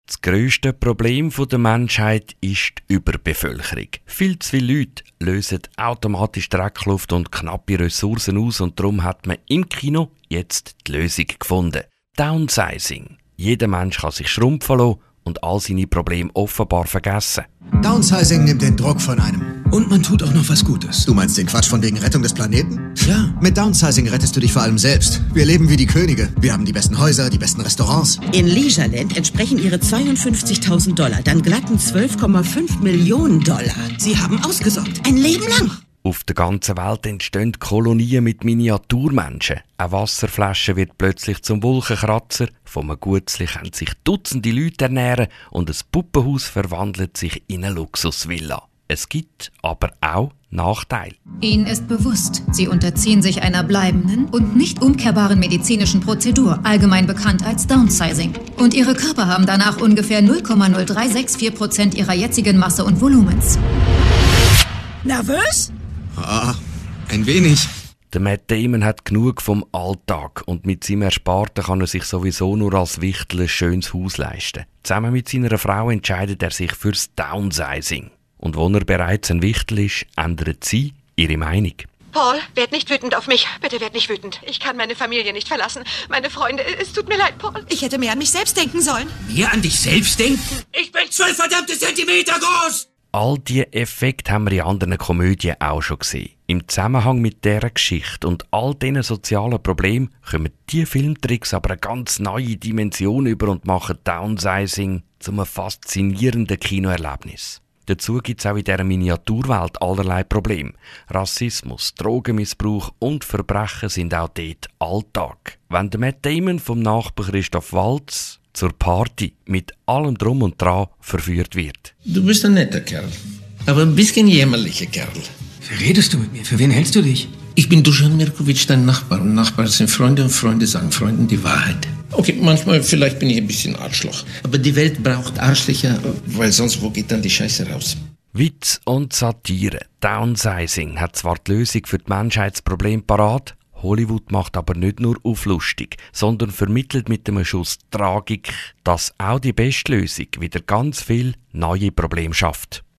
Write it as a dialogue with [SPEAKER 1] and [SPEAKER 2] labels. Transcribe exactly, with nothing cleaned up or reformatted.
[SPEAKER 1] Das grösste Problem der Menschheit ist die Überbevölkerung. Viel zu viele Leute lösen automatisch Dreckluft und knappe Ressourcen aus und darum hat man im Kino jetzt die Lösung gefunden. Downsizing. Jeder Mensch kann sich schrumpfen lassen und all seine Probleme offenbar vergessen.
[SPEAKER 2] Downsizing nimmt den Druck von einem.
[SPEAKER 3] Und man tut auch noch was Gutes.
[SPEAKER 2] Du meinst den Quatsch von wegen Rettung des Planeten?
[SPEAKER 3] Ja.
[SPEAKER 2] Mit Downsizing rettest du dich vor allem selbst. Wir leben wie die Könige. Wir haben die besten Häuser, die besten Restaurants.
[SPEAKER 4] In Leisureland entsprechen ihre zweiundfünfzigtausend Dollar dann glatten zwölf Komma fünf Millionen Dollar. Sie haben ausgesorgt. Ein Leben lang.
[SPEAKER 1] Auf der ganzen Welt entstehen Kolonien mit Miniaturmenschen. Eine Wasserflasche wird plötzlich zum Wolkenkratzer, von einem Gutzli können sich Dutzende Leute ernähren und ein Puppenhaus verwandelt sich in eine Luxusvilla. Es gibt aber auch Nachteile.
[SPEAKER 5] Ihnen ist bewusst, Sie unterziehen sich einer bleibenden und nicht umkehrbaren medizinischen Prozedur, allgemein bekannt als Downsizing. Und Ihre Körper haben danach ungefähr null Komma null drei sechs vier Prozent ihrer jetzigen Masse und Volumens.
[SPEAKER 4] Nervös?
[SPEAKER 3] Ah, ein wenig.
[SPEAKER 1] Der Matt Damon hat genug vom Alltag und mit seinem Ersparten kann er sich sowieso nur als Wichtel ein schönes Haus leisten. Zusammen mit seiner Frau entscheidet er sich fürs Downsizing. Und wo er bereits ein Wichtel ist, ändert sie ihre Meinung.
[SPEAKER 6] Paul, werd nicht wütend auf mich. Bitte werd nicht wütend. Ich kann meine Familie nicht verlassen. Meine Freunde, es tut mir leid, Paul.
[SPEAKER 4] Ich hätte mehr an mich selbst denken sollen.
[SPEAKER 3] Mehr an dich selbst denken? Ich bin zwölf verdammte Zentimeter groß!
[SPEAKER 1] All diese Effekte haben wir in anderen Komödien auch schon gesehen. Im Zusammenhang mit dieser Geschichte und all diesen sozialen Problemen kommen diese Filmtricks aber eine ganz neue Dimension über und machen Downsizing zu einem faszinierenden Kinoerlebnis. Dazu gibt es auch in dieser Miniaturwelt allerlei Probleme. Rassismus, Drogenmissbrauch und Verbrechen sind auch dort Alltag. Wenn der Matt Damon vom Nachbar Christoph Waltz zur Party mit allem Drum und Dran verführt wird.
[SPEAKER 7] Du bist ein netter Kerl, aber ein bisschen jämmerlicher Kerl.
[SPEAKER 3] Wie redest du mit mir? Für wen hältst du dich?
[SPEAKER 7] Ich bin Dusan Mirkovic, dein Nachbar. Und Nachbarn sind Freunde und Freunde sagen Freunden die Wahrheit. Okay, manchmal, vielleicht bin ich ein bisschen Arschloch. Aber die Welt braucht Arschlöcher, weil sonst wo geht dann die Scheiße raus?
[SPEAKER 1] Witz und Satire. Downsizing hat zwar die Lösung für die Menschheitsprobleme parat, Hollywood macht aber nicht nur auf lustig, sondern vermittelt mit einem Schuss Tragik, dass auch die beste Lösung wieder ganz viel neue Probleme schafft.